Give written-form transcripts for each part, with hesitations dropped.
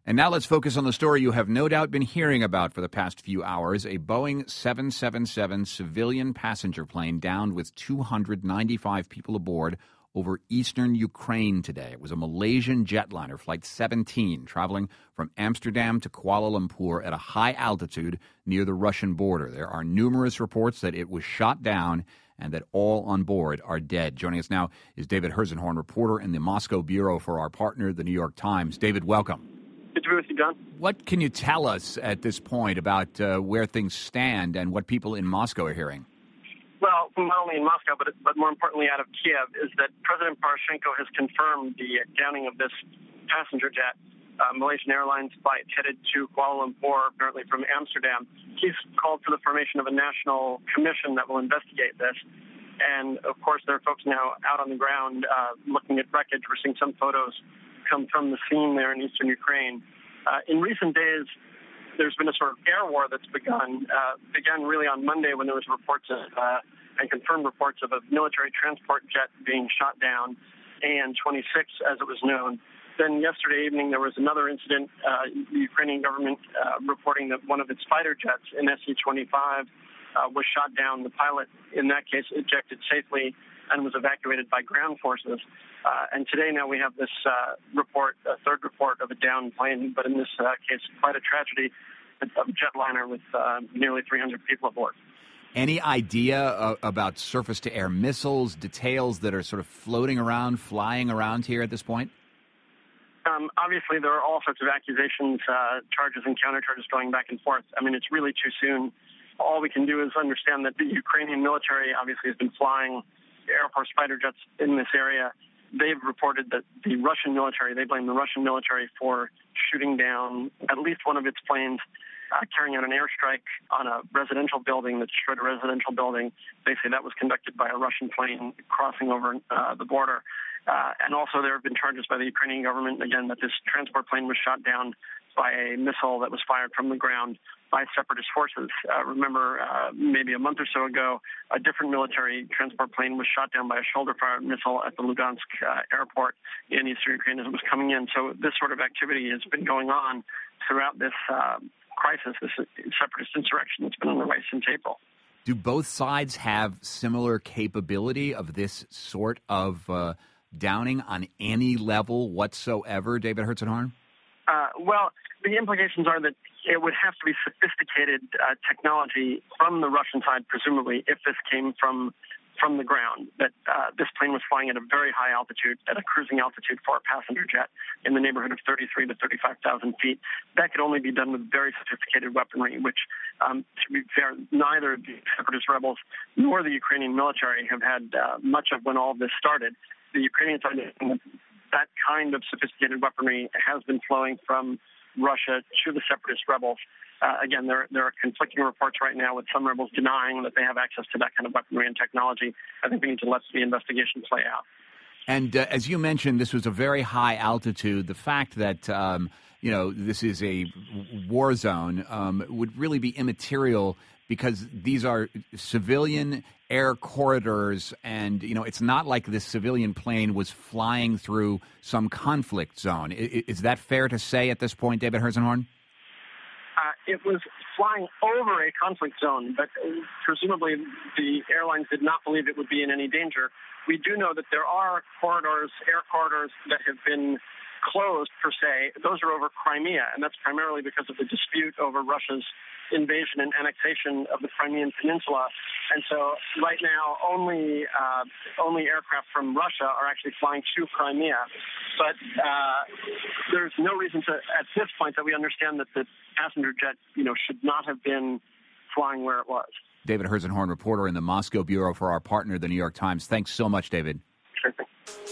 And now let's focus on the story you have no doubt been hearing about for the past few hours. A Boeing 777 civilian passenger plane downed with 295 people aboard over eastern Ukraine today. It was a Malaysian jetliner, Flight 17, traveling from Amsterdam to Kuala Lumpur at a high altitude near the Russian border. There are numerous reports that it was shot down and that all on board are dead. Joining us now is David Herzenhorn, reporter in the Moscow bureau for our partner, the New York Times. David, welcome. Good to be with you, John. What can you tell us at this point about where things stand and what people in Moscow are hearing? Well, not only in Moscow, but more importantly out of Kiev, is that President Poroshenko has confirmed the downing of this passenger jet, Malaysian Airlines flight headed to Kuala Lumpur, apparently from Amsterdam. He's called for the formation of a national commission that will investigate this. And, of course, there are folks now out on the ground looking at wreckage. We're seeing some photos come from the scene there in eastern Ukraine. In recent days, there's been a sort of air war that's begun really on Monday when there was reports of, and confirmed reports of a military transport jet being shot down, AN-26 as it was known. Then yesterday evening there was another incident, the Ukrainian government reporting that one of its fighter jets, an SU-25, was shot down. The pilot, in that case, ejected safely and was evacuated by ground forces. And today now we have this report, a third report of a downed plane, but in this case, quite a tragedy, a jetliner with nearly 300 people aboard. Any idea about surface-to-air missiles, details that are sort of floating around, flying around here at this point? Obviously, there are all sorts of accusations, charges and countercharges going back and forth. I mean, it's really too soon. All we can do is understand that the Ukrainian military obviously has been flying Air Force fighter jets in this area. They've reported that the Russian military, they blame the Russian military for shooting down at least one of its planes, carrying out an airstrike on a residential building that destroyed a residential building. They say that was conducted by a Russian plane crossing over the border. And also there have been charges by the Ukrainian government, again, that this transport plane was shot down by a missile that was fired from the ground by separatist forces. Remember, maybe a month or so ago, a different military transport plane was shot down by a shoulder-fired missile at the Lugansk airport in eastern Ukraine as it was coming in. So this sort of activity has been going on throughout this crisis, this separatist insurrection that's been underway since April. Do both sides have similar capability of this sort of downing on any level whatsoever, David Herzenhorn? Well, the implications are that it would have to be sophisticated technology from the Russian side, presumably, if this came from the ground, that this plane was flying at a very high altitude, at a cruising altitude for a passenger jet in the neighborhood of 33 to 35,000 feet. That could only be done with very sophisticated weaponry, which, to be fair, neither the separatist rebels nor the Ukrainian military have had much of when all of this started. The Ukrainians are that kind of sophisticated weaponry has been flowing from Russia to the separatist rebels. Again, there are conflicting reports right now with some rebels denying that they have access to that kind of weaponry and technology. I think we need to let the investigation play out. And as you mentioned, this was a very high altitude. The fact that, this is a war zone would really be immaterial because these are civilian air corridors, and, it's not like this civilian plane was flying through some conflict zone. Is that fair to say at this point, David Herzenhorn? It was flying over a conflict zone, but presumably the airlines did not believe it would be in any danger. We do know that there are air corridors that have been closed, per se. Those are over Crimea, and that's primarily because of the dispute over Russia's invasion and annexation of the Crimean Peninsula. And so right now, only aircraft from Russia are actually flying to Crimea. But there's no reason to, at this point, that we understand that the passenger jet, should not have been flying where it was. David Herzenhorn, reporter in the Moscow bureau for our partner, the New York Times. Thanks so much, David. Sure thing.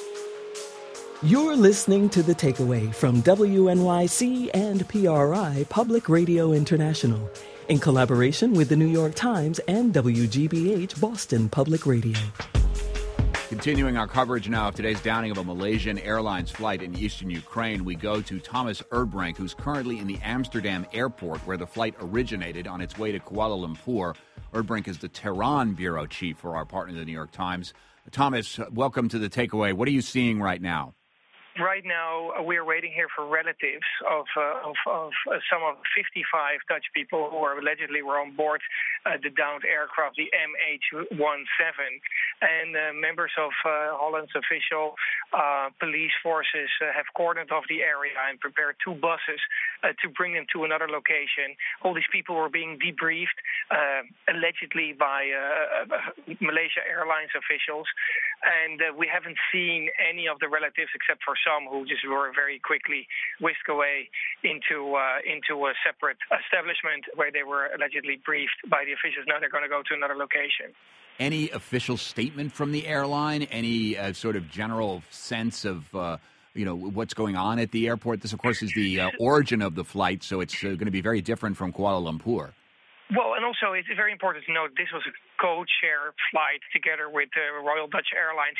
You're listening to The Takeaway from WNYC and PRI Public Radio International in collaboration with the New York Times and WGBH Boston Public Radio. Continuing our coverage now of today's downing of a Malaysian Airlines flight in eastern Ukraine, we go to Thomas Erdbrink, who's currently in the Amsterdam airport where the flight originated on its way to Kuala Lumpur. Erdbrink is the Tehran bureau chief for our partner, the New York Times. Thomas, welcome to The Takeaway. What are you seeing right now? Right now, we're waiting here for relatives of some of 55 Dutch people who allegedly were on board the downed aircraft, the MH17. And members of Holland's official police forces have cordoned off the area and prepared 2 buses to bring them to another location. All these people were being debriefed, allegedly by Malaysia Airlines officials. And we haven't seen any of the relatives except for some who just were very quickly whisked away into a separate establishment where they were allegedly briefed by the officials. Now they're going to go to another location. Any official statement from the airline? Any sort of general sense of what's going on at the airport? This, of course, is the origin of the flight, so it's going to be very different from Kuala Lumpur. Well, and also it's very important to note this was a code-share flight together with Royal Dutch Airlines,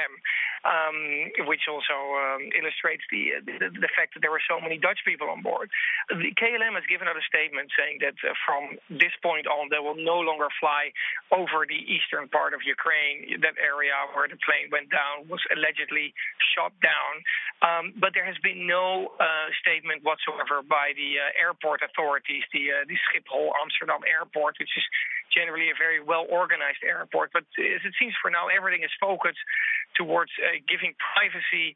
KLM, which also illustrates the fact that there were so many Dutch people on board. The KLM has given out a statement saying that from this point on they will no longer fly over the eastern part of Ukraine. That area where the plane went down was allegedly shot down. But there has been no statement whatsoever by the airport authorities, the Schiphol Amsterdam Airport, which is generally a very well-organized airport. But as it seems for now, everything is focused towards giving privacy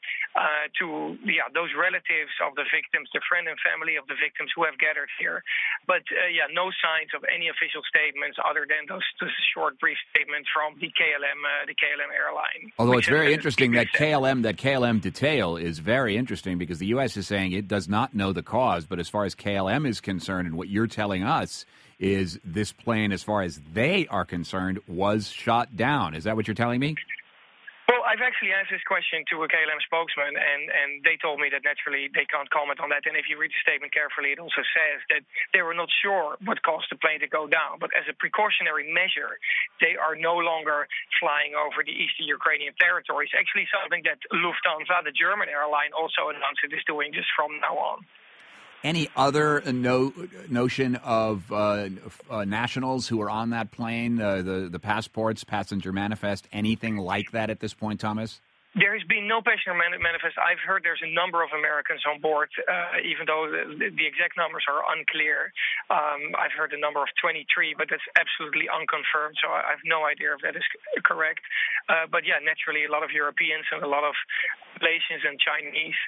to those relatives of the victims, the friend and family of the victims who have gathered here. But no signs of any official statements other than those short, brief statements from the KLM airline. Although it's very interesting that KLM detail is very interesting because the U.S. is saying it does not know the cause, but as far as KLM is concerned and what you're telling us is this plane, as far as they are concerned, was shot down. Is that what you're telling me? Well, I've actually asked this question to a KLM spokesman, and they told me that naturally they can't comment on that. And if you read the statement carefully, it also says that they were not sure what caused the plane to go down. But as a precautionary measure, they are no longer flying over the eastern Ukrainian territory. It's actually something that Lufthansa, the German airline, also announced it is doing just from now on. Any other notion of nationals who are on that plane, the passports, passenger manifest, anything like that at this point, Thomas? There has been no passenger manifest. I've heard there's a number of Americans on board, even though the exact numbers are unclear. I've heard the number of 23, but that's absolutely unconfirmed, so I have no idea if that is correct. But naturally, a lot of Europeans and a lot of Malaysians and Chinese.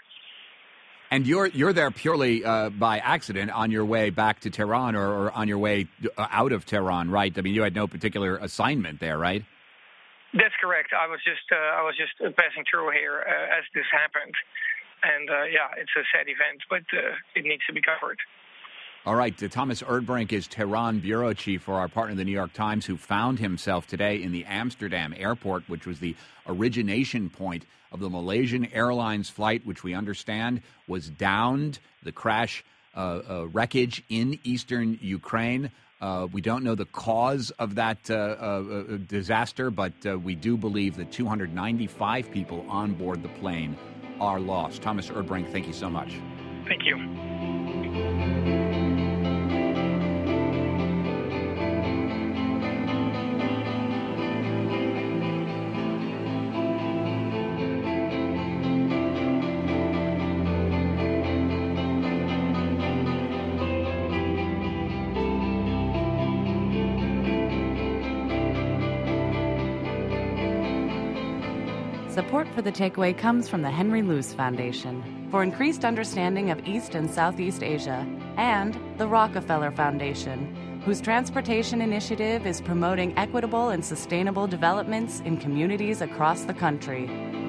And you're there purely by accident on your way back to Tehran or on your way out of Tehran, right? I mean, you had no particular assignment there, right? That's correct. I was just passing through here as this happened, and it's a sad event, but it needs to be covered. All right. Thomas Erdbrink is Tehran bureau chief for our partner, the New York Times, who found himself today in the Amsterdam airport, which was the origination point of the Malaysian Airlines flight, which we understand was downed, the crash wreckage in eastern Ukraine. We don't know the cause of that disaster, but we do believe that 295 people on board the plane are lost. Thomas Erdbrink, thank you so much. Thank you. Support for The Takeaway comes from the Henry Luce Foundation for increased understanding of East and Southeast Asia, and the Rockefeller Foundation, whose transportation initiative is promoting equitable and sustainable developments in communities across the country.